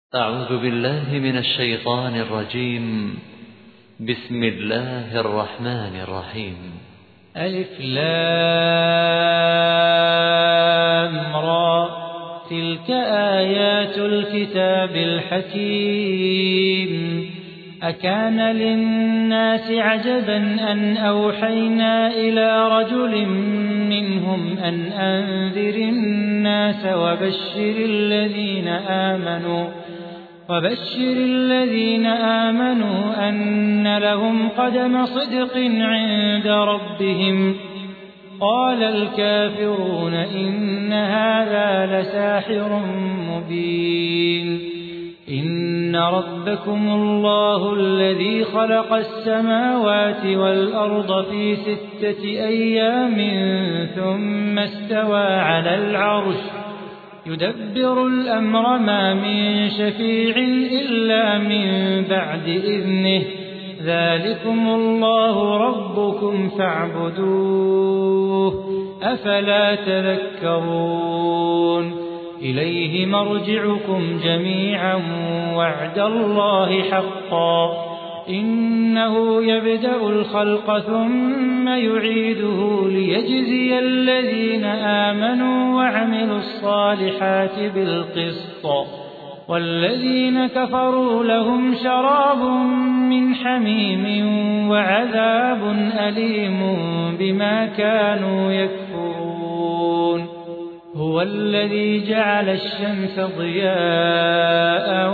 أعوذ بالله من الشيطان الرجيم. بسم الله الرحمن الرحيم. ألف لام را، تلك آيات الكتاب الحكيم. أكان للناس عجبا أن أوحينا إلى رجل منهم أن أنذر الناس وبشر الذين آمنوا أن لهم قدم صدق عند ربهم. قال الكافرون إن هذا لساحر مبين. إن ربكم الله الذي خلق السماوات والأرض في 6 أيام ثم استوى على العرش يدبر الأمر ما من شفيع إلا من بعد إذنه. ذلكم الله ربكم فاعبدوه أفلا تذكرون. إليه مرجعكم جميعا وعد الله حقا. إنه يبدأ الخلق ثم يعيده ليجزي الذين آمنوا وعملوا الصالحات بالقسط، والذين كفروا لهم شراب من حميم وعذاب أليم بما كانوا يكفرون. هو الذي جعل الشمس ضياء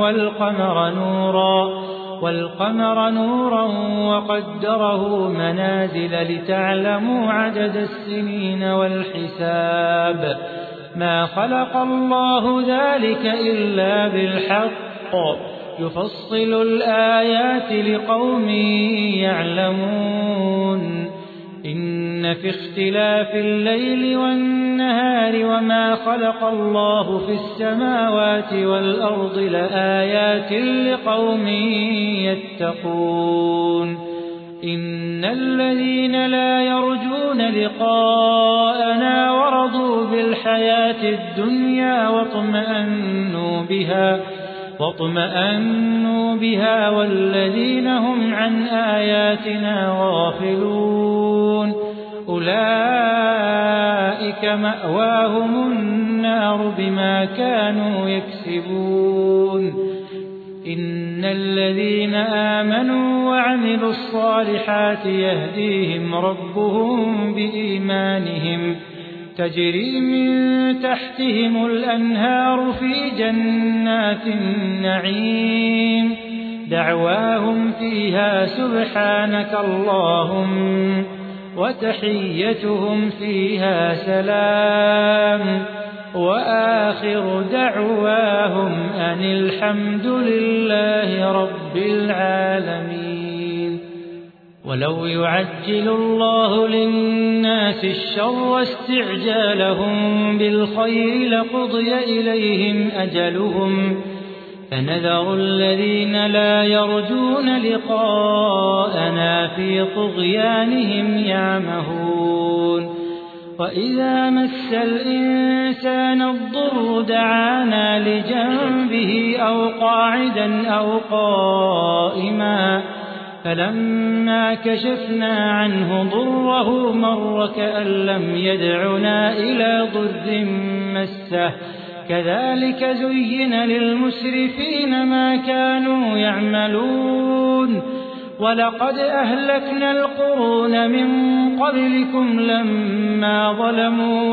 والقمر نورا وقدره منازل لتعلموا عدد السنين والحساب. ما خلق الله ذلك إلا بالحق، يفصل الآيات لقوم يعلمون. إن في اختلاف الليل والنهار وما خلق الله في السماوات والأرض لآيات لقوم يتقون. إن الذين لا يرجون لقاءنا ورضوا بالحياة الدنيا واطمأنوا بها والذين هم عن آياتنا غافلون أولئك مأواهم النار بما كانوا يكسبون. إن الذين آمنوا وعملوا الصالحات يهديهم ربهم بإيمانهم، تجري من تحتهم الأنهار في جنات النعيم. دعواهم فيها سبحانك اللهم وتحيتهم فيها سلام، وآخر دعواهم أن الحمد لله رب العالمين. ولو يعجل الله للناس الشر استعجالهم بالخير لقضي إليهم أجلهم، فنذر الذين لا يرجون لقاءنا في طغيانهم يعمهون. وإذا مس الإنسان الضر دعانا لجنبه أو قاعدا أو قائما، فلما كشفنا عنه ضره مر كأن لم يدعنا إلى ضر مسه. كذلك زين للمسرفين ما كانوا يعملون. ولقد أهلكنا القرون من قبلكم لما ظلموا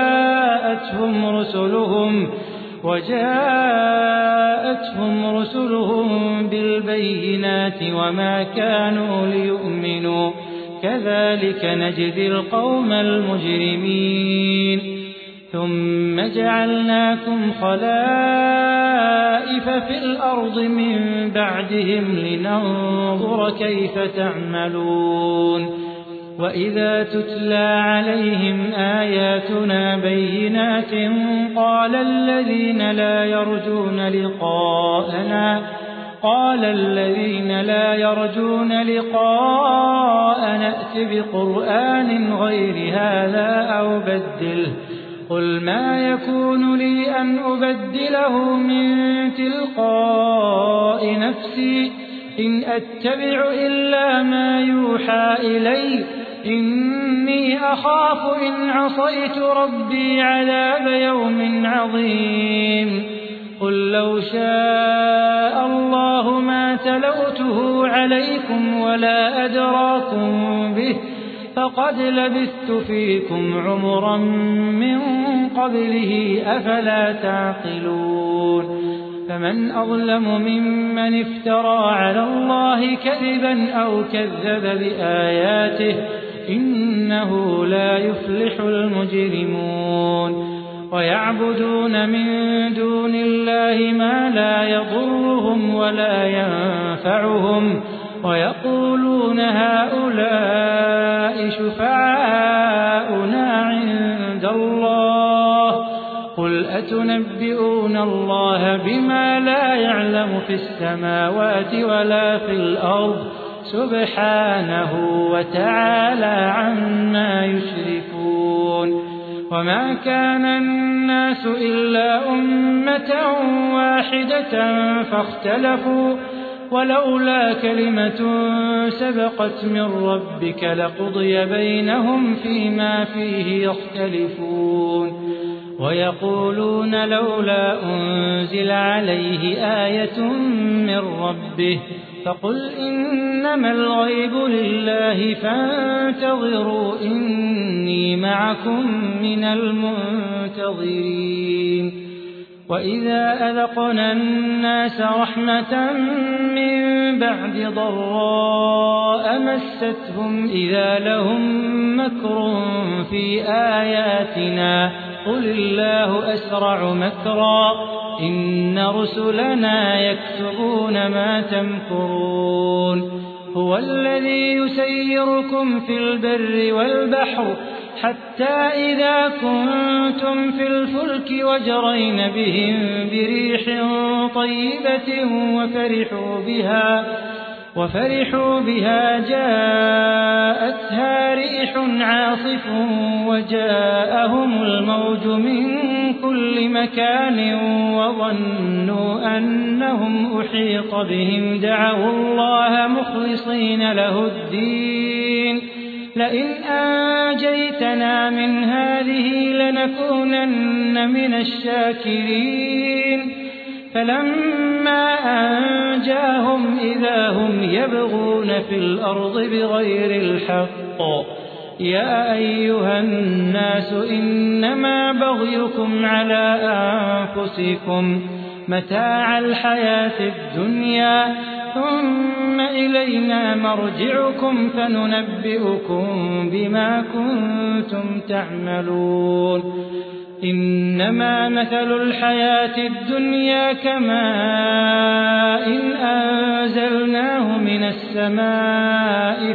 وجاءتهم رسلهم بالبينات وما كانوا ليؤمنوا. كذلك نجزي القوم المجرمين. ثم جعلناكم خلائف في الأرض من بعدهم لننظر كيف تعملون. وإذا تتلى عليهم آياتنا بينات قال الذين لا يرجون لقاءنا ائت بقرآن غير هذا قل ما يكون لي أن أبدله من تلقاء نفسي إن أتبع إلا ما يوحى إلي إني أخاف إن عصيت ربي عذاب يوم عظيم قل لو شاء الله ما تلوته عليكم ولا أدراكم به فقد لبثت فيكم عمرا من قبله أفلا تعقلون فمن أظلم ممن افترى على الله كذبا أو كذب بآياته إنه لا يفلح المجرمون ويعبدون من دون الله ما لا يضرهم ولا ينفعهم ويقولون هؤلاء شفعاؤنا عند الله قل أتنبئون الله بما لا يعلم في السماوات ولا في الأرض سبحانه وتعالى عما يشركون وما كان الناس إلا أمة واحدة فاختلفوا ولولا كلمة سبقت من ربك لقضي بينهم فيما فيه يختلفون ويقولون لولا أنزل عليه آية من ربه فقل إنما الغيب لله فانتظروا إني معكم من المنتظرين وإذا أذقنا الناس رحمة من بعد ضراء مستهم إذا لهم مكر في آياتنا قل الله أسرع مكرا إن رسلنا يكتبون ما تمكرون هو الذي يسيركم في البر والبحر حتى إذا كنتم في الفلك وجرين بهم بريح طيبة وفرحوا بها جاءتها ريح عاصف وجاءهم الموج من كل مكان وظنوا أنهم أحيط بهم دعوا الله مخلصين له الدين لئن أنجيتنا من هذه لنكونن من الشاكرين فلما أنجاهم إذا هم يبغون في الأرض بغير الحق يا أيها الناس إنما بغيكم على أنفسكم متاع الحياة الدنيا ثم إلينا مرجعكم فننبئكم بما كنتم تعملون إنما مثل الحياة الدنيا كماء أنزلناه من السماء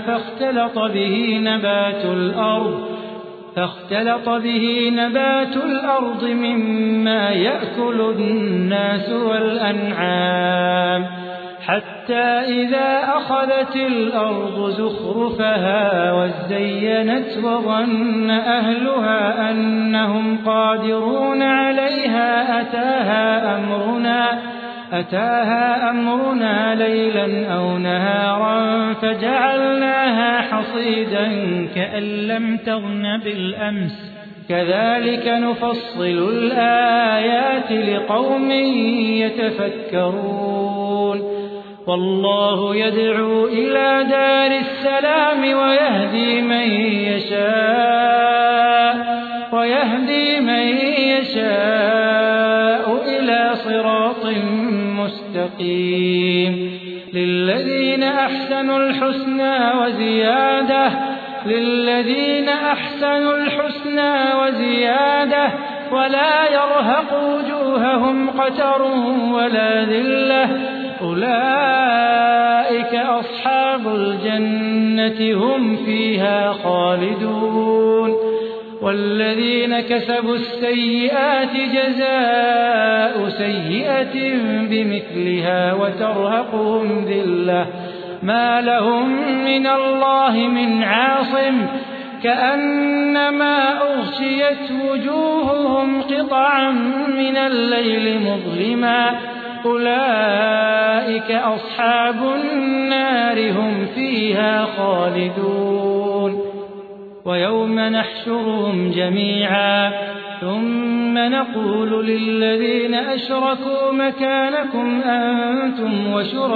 فاختلط به نبات الأرض مما يأكل الناس والأنعام حتى إذا أخذت الأرض زخرفها وزينت وظن أهلها أنهم قادرون عليها أتاها أمرنا ليلا أو نهارا فجعلناها حصيدا كأن لم تغن بالأمس كذلك نفصل الآيات لقوم يتفكرون والله يدعو إلى دار السلام ويهدي من يشاء إلى صراط مستقيم للذين أحسنوا الحسنى وزيادة ولا يرهق وجوههم قتر ولا ذلة أولئك أصحاب الجنة هم فيها خالدون والذين كسبوا السيئات جزاء سيئة بمثلها وترهقهم ذلة ما لهم من الله من عاصم كأنما أغشيت وجوههم قطعا من الليل مظلما أولئك أصحاب النار هم فيها خالدون ويوم نحشرهم جميعا ثم نقول للذين أشركوا مكانكم أنتم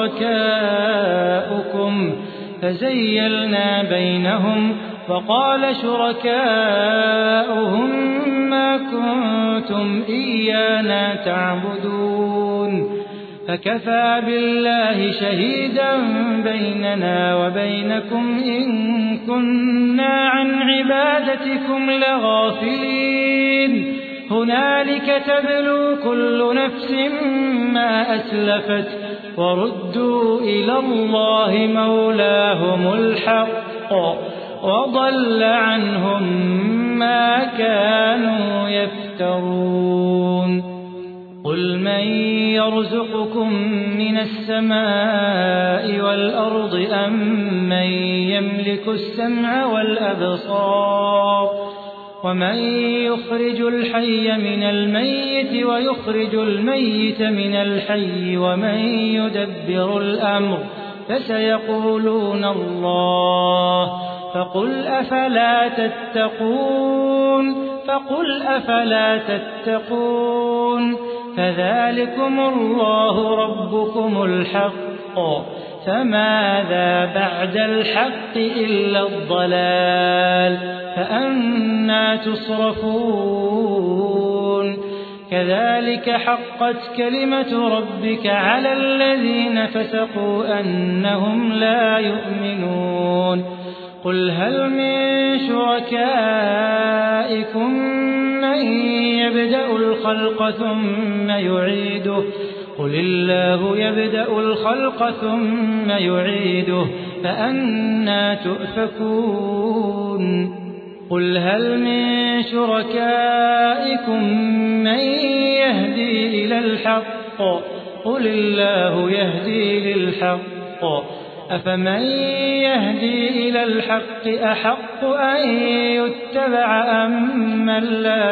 وشركاؤكم فزيلنا بينهم وقال شركاؤهم ما كنتم إيانا تعبدون فكفى بالله شهيدا بيننا وبينكم إن كنا عن عبادتكم لغافلين هنالك تبلو كل نفس ما أسلفت وردوا إلى الله مولاهم الحق وضل عنهم ما كانوا يفترون قل من يرزقكم من السماء والأرض أم من يملك السمع والأبصار ومن يخرج الحي من الميت ويخرج الميت من الحي ومن يدبر الأمر فسيقولون الله فقل أفلا تتقون فذلكم الله ربكم الحق فماذا بعد الحق إلا الضلال فأنى تصرفون كذلك حقت كلمة ربك على الذين فسقوا أنهم لا يؤمنون قل هل من شركائكم من يبدأ الخلق ثم يعيده قل الله يبدأ الخلق ثم يعيده فأنى تؤفكون قل هل من شركائكم من يهدي إلى الحق قل الله يهدي للحق أفمن يهدي إلى الحق أحق أن يتبع أمن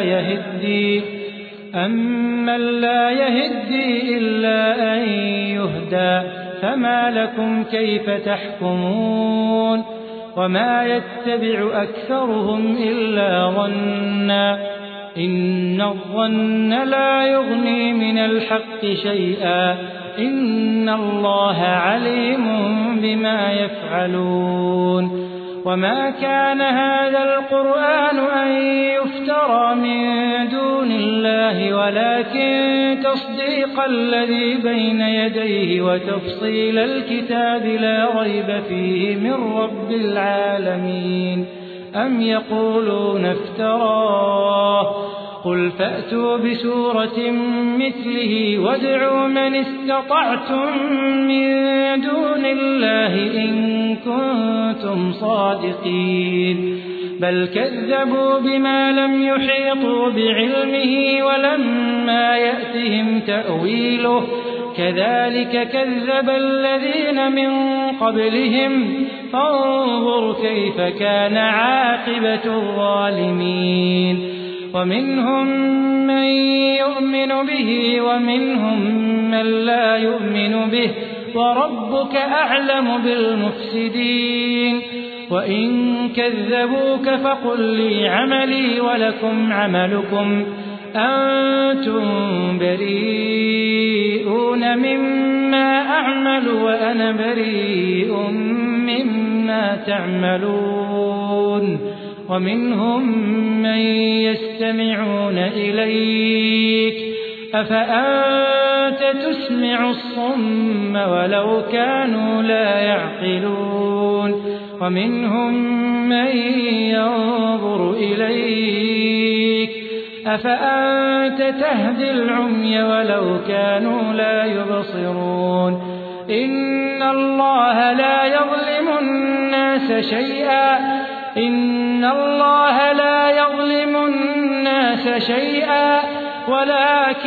لا يهدي إلا أن يهدى فما لكم كيف تحكمون وما يتبع أكثرهم إلا ظنا إن الظن لا يغني من الحق شيئا إن الله عليم بما يفعلون وما كان هذا القرآن أن يفترى من دون الله ولكن تصديق الذي بين يديه وتفصيل الكتاب لا ريب فيه من رب العالمين أم يقولون افتراه قل فأتوا بسورة مثله وادعوا من استطعتم من دون الله إن كنتم صادقين بل كذبوا بما لم يحيطوا بعلمه ولما يأتهم تأويله كذلك كذب الذين من قبلهم فانظر كيف كان عاقبة الظالمين ومنهم من يؤمن به ومنهم من لا يؤمن به وربك أعلم بالمفسدين وإن كذبوك فقل لي عملي ولكم عملكم أنتم بريئون مما أعمل وأنا بريء مما تعملون ومنهم من يستمعون إليك أفأنت تسمع الصم ولو كانوا لا يعقلون ومنهم من ينظر إليك أفأنت تهدي العمي ولو كانوا لا يبصرون إن الله لا يظلم الناس شيئا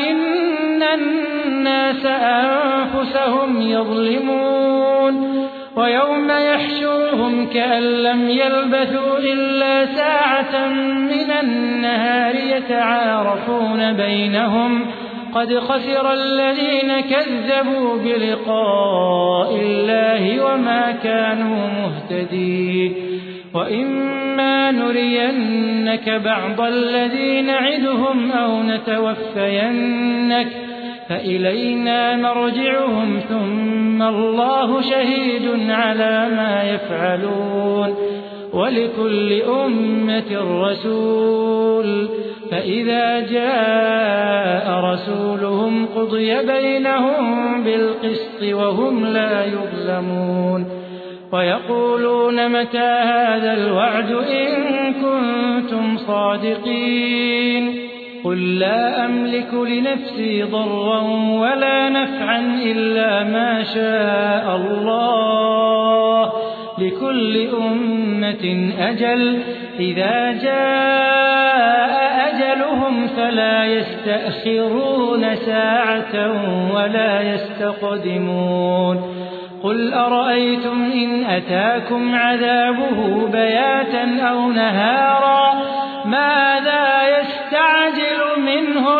ولكن الناس أنفسهم يظلمون ويوم يحشرهم كأن لم يلبثوا إلا ساعة من النهار يتعارفون بينهم قد خسر الذين كذبوا بلقاء الله وما كانوا مهتدين وإما نرينك بعض الذي نعدهم أو نتوفينك فإلينا مرجعهم ثم الله شهيد على ما يفعلون ولكل أمة رسول فإذا جاء رسولهم قضي بينهم بالقسط وهم لا يظلمون ويقولون متى هذا الوعد إن كنتم صادقين قل لا أملك لنفسي ضرا ولا نفعا إلا ما شاء الله لكل أمة أجل إذا جاء أجلهم فلا يستأخرون ساعة ولا يستقدمون قل أرأيتم إن أتاكم عذابه بياتا أو نهارا ماذا يستعجل منه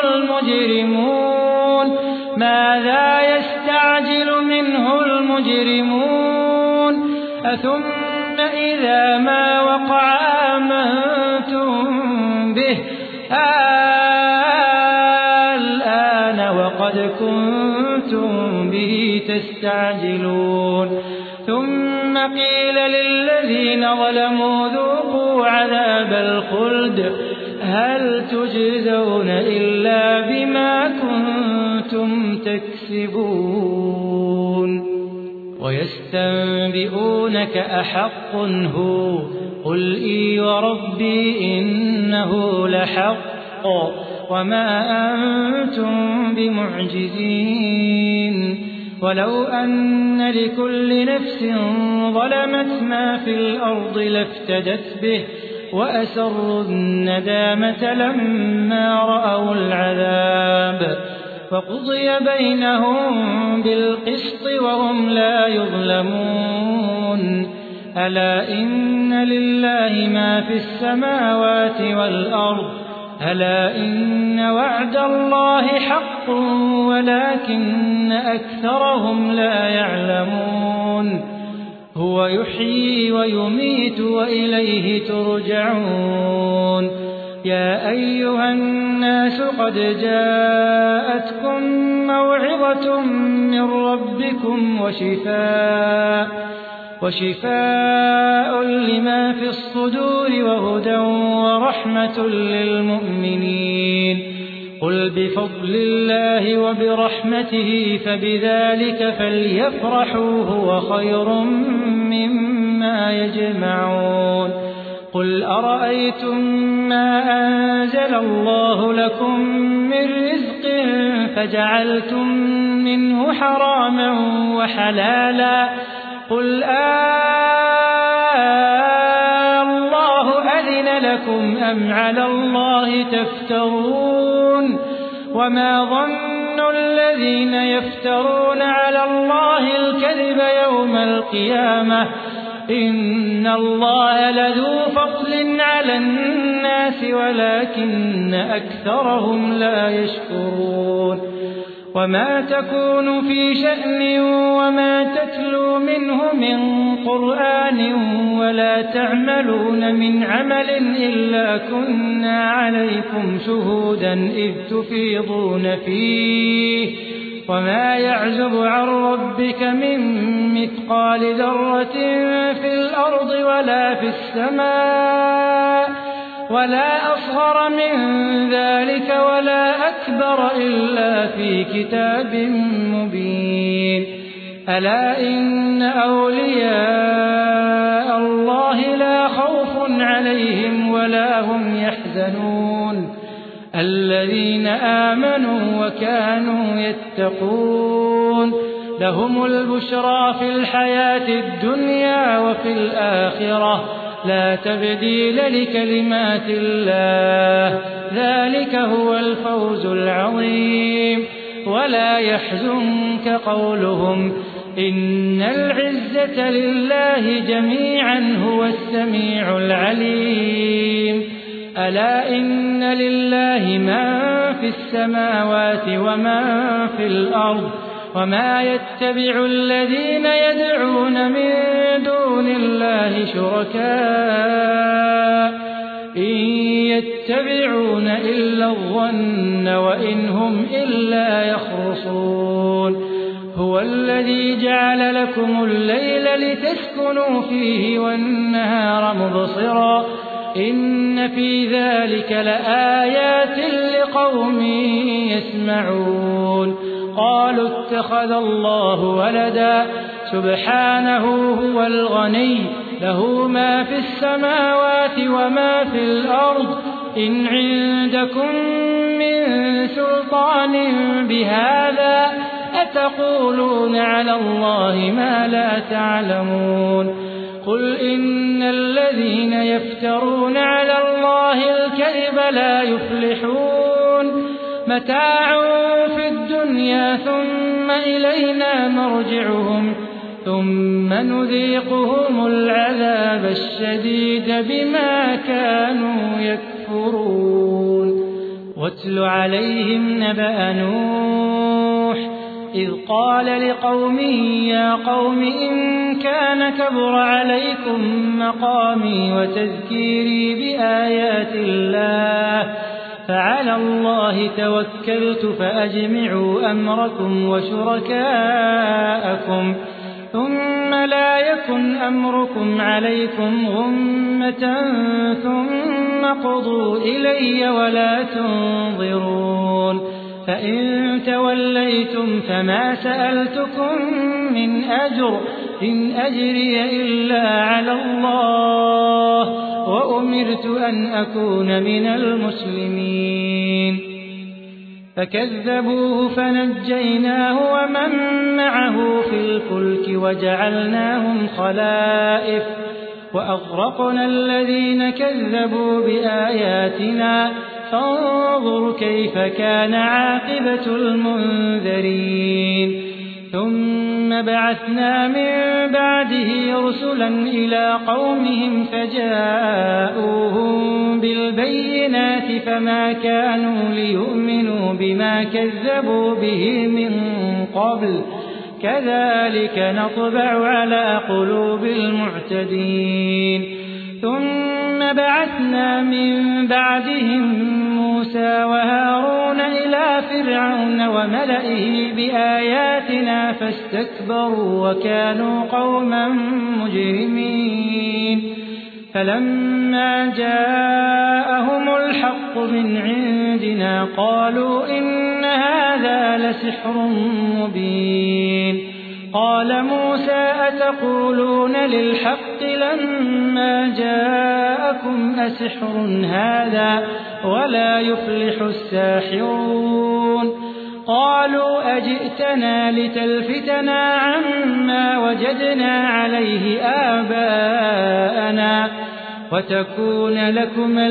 المجرمون أثم إذا ما وقع آمنتم به الآن وقد كنتم به تستعجلون ثم قيل للذين ظلموا ذوقوا عذاب الخلد هل تجزون إلا بما كنتم تكسبون ويستنبئونك أحق هو قل إي وربي إنه لحق وما أنتم بمعجزين ولو أن لكل نفس ظلمت ما في الأرض لافتدت به وأسروا الندامة لما رأوا العذاب فقضي بينهم بالقسط وهم لا يظلمون ألا إن لله ما في السماوات والأرض ألا إن وعد الله حق ولكن أكثرهم لا يعلمون هو يحيي ويميت وإليه ترجعون يا أيها الناس قد جاءتكم موعظة من ربكم وشفاء لما في الصدور وهدى ورحمة للمؤمنين قل بفضل الله وبرحمته فبذلك فليفرحوا هو خير مما يجمعون قل أرأيتم ما أنزل الله لكم من رزق فجعلتم منه حراما وحلالا قل الله أذن لكم أم على الله تفترون وما ظن الذين يفترون على الله الكذب يوم القيامة إن الله لذو فضل على الناس ولكن أكثرهم لا يشكرون وما تكون في شأن وما تتلو منه من قرآن ولا تعملون من عمل إلا كنا عليكم شهودا إذ تفيضون فيه وما يعزب عن ربك من مثقال ذرة في الأرض ولا في السماء ولا أصغر من ذلك ولا أكبر إلا في كتاب مبين ألا إن أولياء الله لا خوف عليهم ولا هم يحزنون الذين آمنوا وكانوا يتقون لهم البشرى في الحياة الدنيا وفي الآخرة لا تبديل لكلمات الله ذلك هو الفوز العظيم ولا يحزنك قولهم إن العزة لله جميعا هو السميع العليم ألا إن لله من في السماوات ومن في الأرض وما يتبع الذين يدعون من دون الله شركاء إن يتبعون إلا الظن وإن هم إلا يخرصون هو الذي جعل لكم الليل لتسكنوا فيه والنهار مبصرا إن في ذلك لآيات لقوم يسمعون قالوا اتخذ الله ولدا سبحانه هو الغني له ما في السماوات وما في الأرض إن عندكم من سلطان بهذا أتقولون على الله ما لا تعلمون قل إن الذين يفترون على الله الكذب لا يفلحون متاع في الدنيا ثم إلينا مرجعهم ثم نذيقهم العذاب الشديد بما كانوا يكفرون واتل عليهم نبأ نوح إذ قال لقومه يا قوم إن كان كبر عليكم مقامي وتذكيري بآيات الله فعلى الله توكلت فأجمعوا أمركم وشركاءكم ثم لا يكن أمركم عليكم غمة ثم قضوا إلي ولا تنظرون فإن توليتم فما سألتكم من أجر إن أجري إلا على الله وأمرت أن أكون من المسلمين فكذبوه فنجيناه ومن معه في الفلك وجعلناهم خلائف وأغرقنا الذين كذبوا بآياتنا فانظر كيف كان عاقبة المنذرين ثم بعثنا من بعده رسلا إلى قومهم فجاءوهم بالبينات فما كانوا ليؤمنوا بما كذبوا به من قبل كذلك نطبع على قلوب المعتدين ثم بعثنا من بعدهم موسى وهارون إلى فرعون وملئه بآياتنا فاستكبروا وكانوا قوما مجرمين فلما جاءهم الحق من عندنا قالوا إن هذا لسحر مبين قال موسى أتقولون للحق لما جاءكم أسحر هذا ولا يفلح الساحرون قالوا أجئتنا لتلفتنا عما وجدنا عليه آباءنا وتكون لكما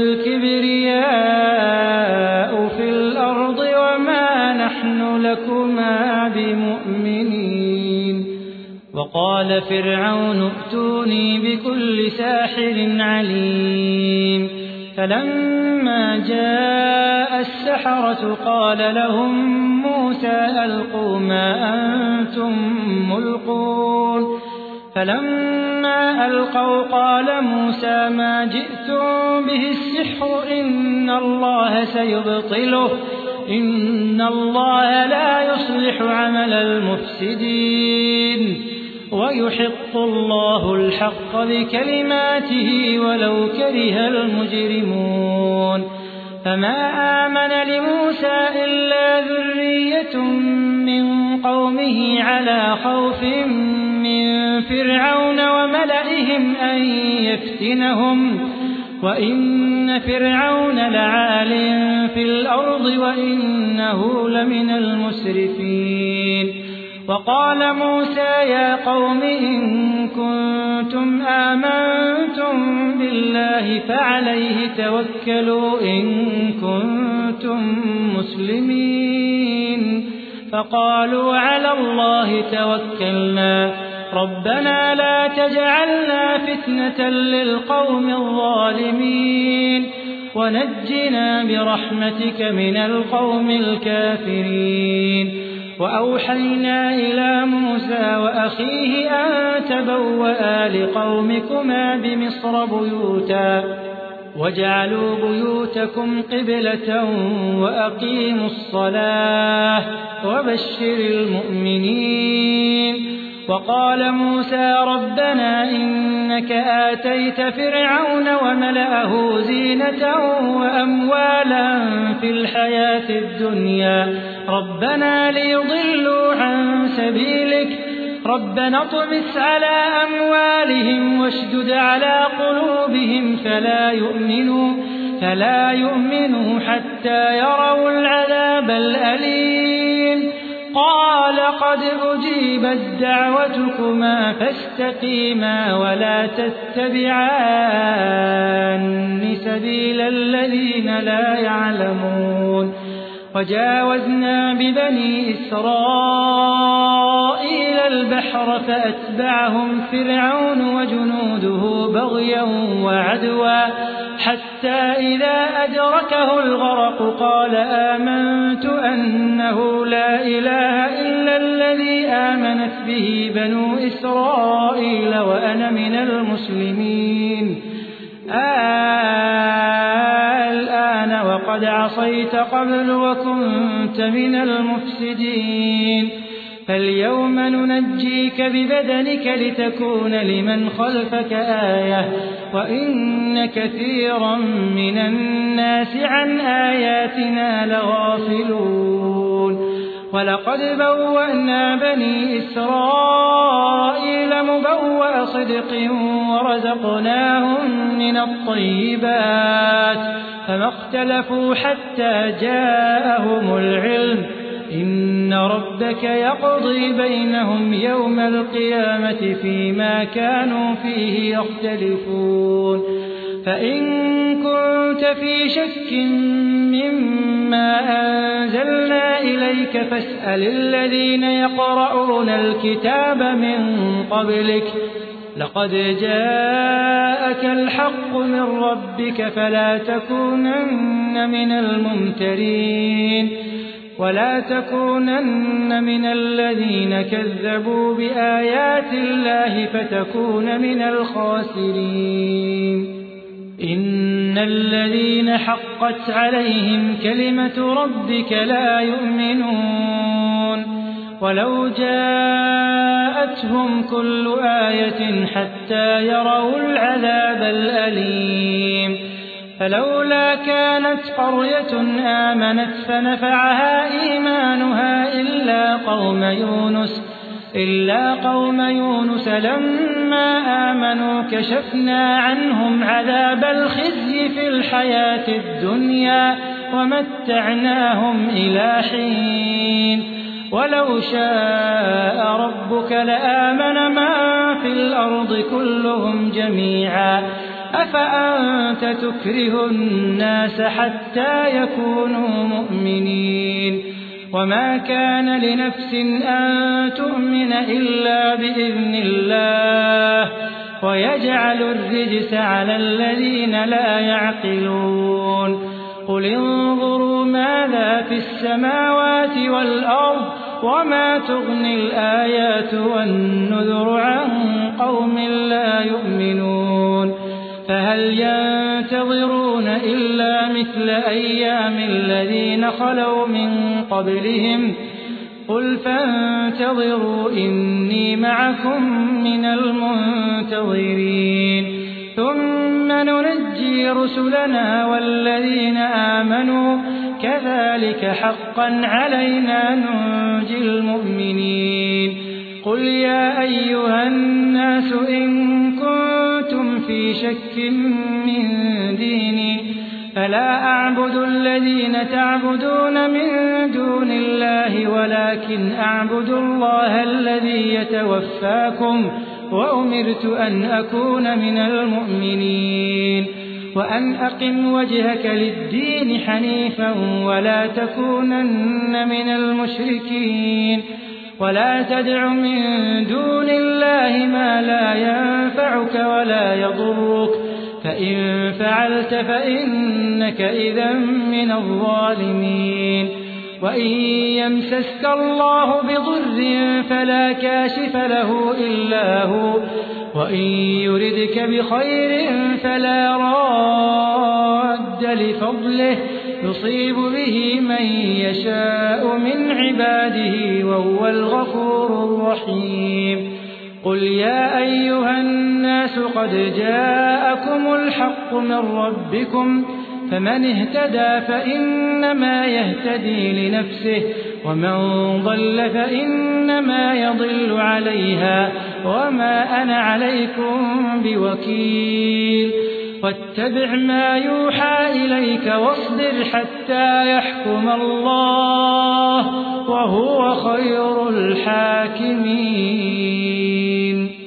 الكبرياء في الأرض وما نحن لكما بمؤمنين وقال فرعون ائتوني بكل ساحر عليم فلما جاء السحرة قال لهم موسى ألقوا ما أنتم ملقون فلما ألقوا قال موسى ما جئتم به السحر إن الله سيبطله إن الله لا يصلح عمل المفسدين ويحق الله الحق بكلماته ولو كره المجرمون فما آمن لموسى إلا ذرية من قومه على خوف من فرعون وملئهم أن يفتنهم وإن فرعون لعال في الأرض وإنه لمن المسرفين وقال موسى يا قوم إن كنتم آمنتم بالله فعليه توكلوا إن كنتم مسلمين فقالوا على الله توكلنا ربنا لا تجعلنا فتنة للقوم الظالمين ونجنا برحمتك من القوم الكافرين وأوحينا إلى موسى وأخيه أن تبوأ لقومكما بمصر بيوتا واجعلوا بيوتكم قبلة وأقيموا الصلاة وبشر المؤمنين وقال موسى ربنا إنك آتيت فرعون وملأه زينة وأموالا في الحياة الدنيا ربنا ليضلوا عن سبيلك ربنا اطمس على أموالهم واشدد على قلوبهم فلا يؤمنوا حتى يروا العذاب الأليم قال قد أجيبت دعوتكما فاستقيما ولا تتبعان سبيل الذين لا يعلمون وجاوزنا ببني إسرائيل البحر فأتبعهم فرعون وجنوده بغيا وعدوا حتى إذا أدركه الغرق قال آمنت أنه لا إله إلا الذي آمنت به بنو إسرائيل وأنا من المسلمين الآن وقد عصيت قبل وكنت من المفسدين فاليوم ننجيك ببدنك لتكون لمن خلفك آية وإن كثيرا من الناس عن آياتنا لغافلون ولقد بوأنا بني إسرائيل مبوأ صدق ورزقناهم من الطيبات فما اختلفوا حتى جاءهم العلم إن ربك يقضي بينهم يوم القيامة فيما كانوا فيه يختلفون فإن كنت في شك مما أنزلنا إليك فاسأل الذين يقرؤون الكتاب من قبلك لقد جاءك الحق من ربك فلا تكونن من الممترين ولا تكونن من الذين كذبوا بآيات الله فتكون من الخاسرين إن الذين حقت عليهم كلمة ربك لا يؤمنون ولو جاءتهم كل آية حتى يروا العذاب الأليم فلولا كانت قرية آمنت فنفعها إيمانها إلا قوم يونس لما آمنوا كشفنا عنهم عذاب الخزي في الحياة الدنيا ومتعناهم إلى حين ولو شاء ربك لآمن من في الأرض كلهم جميعا أفأنت تكره الناس حتى يكونوا مؤمنين وما كان لنفس أن تؤمن إلا بإذن الله ويجعل الرجس على الذين لا يعقلون قل انظروا ماذا في السماوات والأرض وما تغني الآيات والنذر عن قوم لا يؤمنون فهل ينتظرون إلا مثل أيام الذين خلوا من قبلهم قل فانتظروا إني معكم من المنتظرين ثم ننجي رسلنا والذين آمنوا كذلك حقا علينا ننجي المؤمنين قل يا أيها الناس إن كنتم في شك من ديني فلا أعبد الذين تعبدون من دون الله ولكن أعبد الله الذي يتوفاكم وأمرت أن أكون من المؤمنين وأن أقم وجهك للدين حنيفا ولا تكونن من المشركين ولا تدع من دون الله ما لا ينفعك ولا يضرك فإن فعلت فإنك إذا من الظالمين وإن يمسسك الله بضر فلا كاشف له إلا هو وإن يردك بخير فلا راد لفضله يصيب به من يشاء من عباده وهو الغفور الرحيم قل يا أيها الناس قد جاءكم الحق من ربكم فمن اهتدى فإنما يهتدي لنفسه ومن ضل فإنما يضل عليها وما أنا عليكم بوكيل واتبع ما يوحى إليك واصبر حتى يحكم الله وهو خير الحاكمين